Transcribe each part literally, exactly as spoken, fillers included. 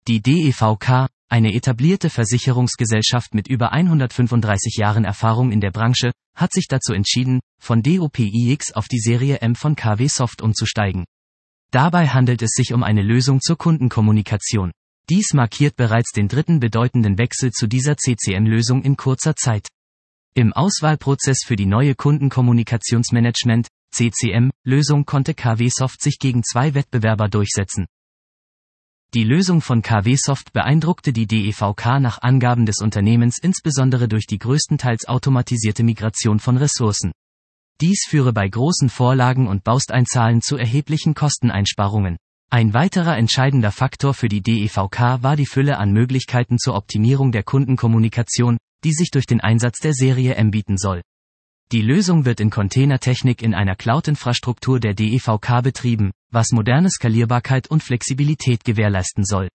Die D E V K, eine etablierte Versicherungsgesellschaft mit über hundertfünfunddreißig Jahren Erfahrung in der Branche, hat sich dazu entschieden, von D O P I X auf die Serie M von K W Soft umzusteigen. Dabei handelt es sich um eine Lösung zur Kundenkommunikation. Dies markiert bereits den dritten bedeutenden Wechsel zu dieser C C M-Lösung in kurzer Zeit. Im Auswahlprozess für die neue Kundenkommunikationsmanagement C C M-Lösung konnte K W Soft sich gegen zwei Wettbewerber durchsetzen. Die Lösung von K W Soft beeindruckte die D E V K nach Angaben des Unternehmens insbesondere durch die größtenteils automatisierte Migration von Ressourcen. Dies führe bei großen Vorlagen und Bausteinzahlen zu erheblichen Kosteneinsparungen. Ein weiterer entscheidender Faktor für die D E V K war die Fülle an Möglichkeiten zur Optimierung der Kundenkommunikation, die sich durch den Einsatz der Serie M bieten soll. Die Lösung wird in Containertechnik in einer Cloud-Infrastruktur der D E V K betrieben, was moderne Skalierbarkeit und Flexibilität gewährleisten soll.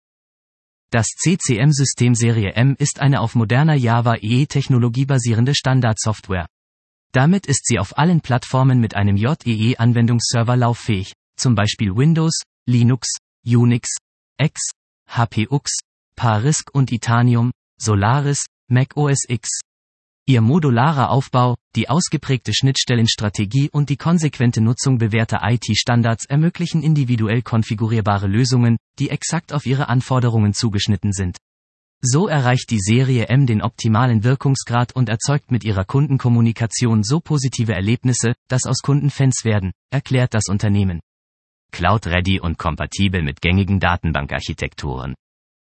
Das C C M-System Serie M ist eine auf moderner Java-E E-Technologie basierende Standardsoftware. Damit ist sie auf allen Plattformen mit einem J E E-Anwendungsserver lauffähig, zum Beispiel Windows, Linux, Unix, X, H P U X, Parisk und Itanium, Solaris, Mac O S X. Ihr modularer Aufbau, die ausgeprägte Schnittstellenstrategie und die konsequente Nutzung bewährter I T-Standards ermöglichen individuell konfigurierbare Lösungen, die exakt auf ihre Anforderungen zugeschnitten sind. So erreicht die Serie M den optimalen Wirkungsgrad und erzeugt mit ihrer Kundenkommunikation so positive Erlebnisse, dass aus Kunden Fans werden, erklärt das Unternehmen. Cloud-ready und kompatibel mit gängigen Datenbankarchitekturen.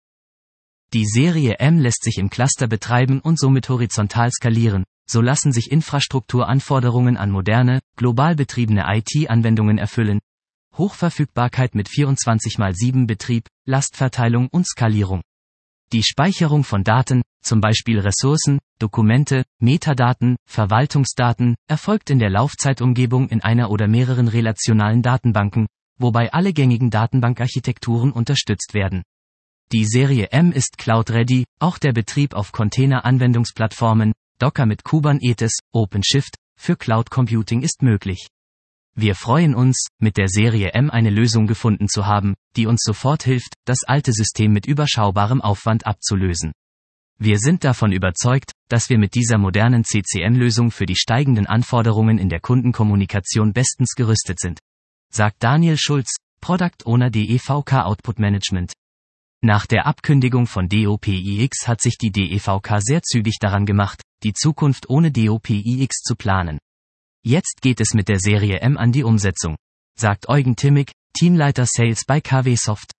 Die Serie M lässt sich im Cluster betreiben und somit horizontal skalieren, so lassen sich Infrastrukturanforderungen an moderne, global betriebene I T-Anwendungen erfüllen. Hochverfügbarkeit mit vierundzwanzig mal sieben Betrieb, Lastverteilung und Skalierung. Die Speicherung von Daten, zum Beispiel Ressourcen, Dokumente, Metadaten, Verwaltungsdaten, erfolgt in der Laufzeitumgebung in einer oder mehreren relationalen Datenbanken, wobei alle gängigen Datenbankarchitekturen unterstützt werden. Die Serie M ist Cloud-ready, auch der Betrieb auf Container-Anwendungsplattformen, Docker mit Kubernetes, OpenShift, für Cloud Computing ist möglich. Wir freuen uns, mit der Serie M eine Lösung gefunden zu haben, die uns sofort hilft, das alte System mit überschaubarem Aufwand abzulösen. Wir sind davon überzeugt, dass wir mit dieser modernen C C M-Lösung für die steigenden Anforderungen in der Kundenkommunikation bestens gerüstet sind, sagt Daniel Schulz, Product Owner D E V K Output Management. Nach der Abkündigung von D O P I X hat sich die D E V K sehr zügig daran gemacht, die Zukunft ohne D O P I X zu planen. Jetzt geht es mit der Serie M an die Umsetzung, sagt Eugen Timmig, Teamleiter Sales bei K W Soft.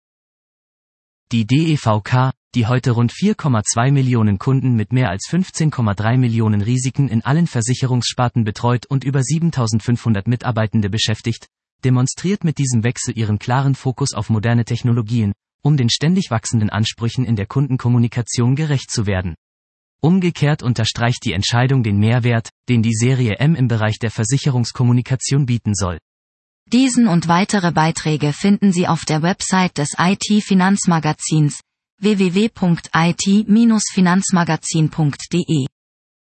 Die D E V K, die heute rund vier Komma zwei Millionen Kunden mit mehr als fünfzehn Komma drei Millionen Risiken in allen Versicherungssparten betreut und über siebentausendfünfhundert Mitarbeitende beschäftigt, demonstriert mit diesem Wechsel ihren klaren Fokus auf moderne Technologien, um den ständig wachsenden Ansprüchen in der Kundenkommunikation gerecht zu werden. Umgekehrt unterstreicht die Entscheidung den Mehrwert, den die Serie M im Bereich der Versicherungskommunikation bieten soll. Diesen und weitere Beiträge finden Sie auf der Website des I T-Finanzmagazins w w w punkt i t Bindestrich finanzmagazin punkt d e.